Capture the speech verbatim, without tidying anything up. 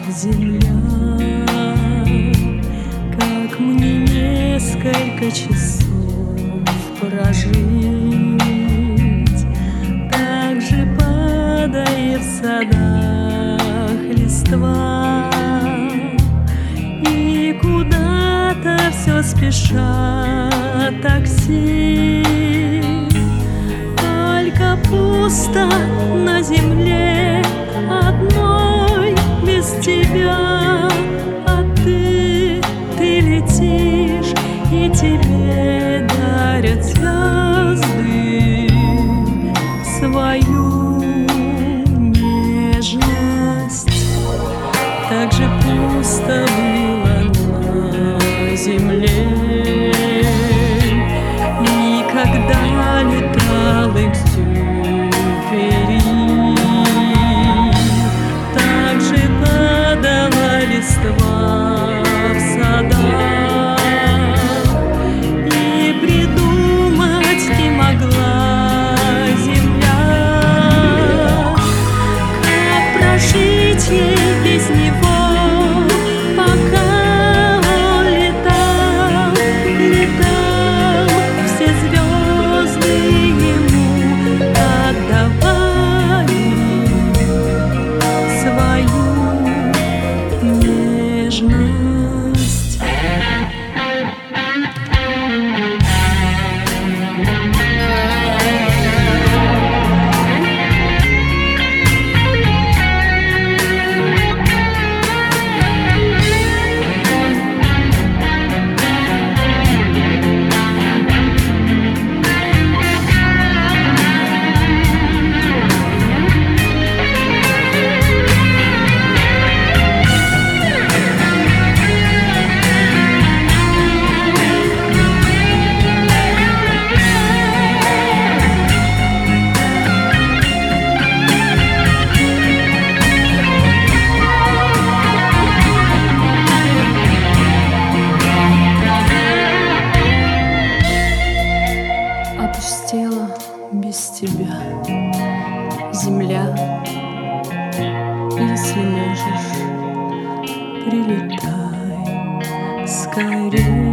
земля, как мне несколько часов прожить. Так же падает в садах листва, и куда-то все спешат такси. Только пусто на земле одной без тебя, а ты, ты летишь, и тебе дарят звезды свою нежность. Так же пусто было на земле, никогда летал экзюпери. Так же падала листва в садах, и придумать не могла земля, как прожить ей без него. Опустела без тебя земля. Если можешь, прилетай скорее.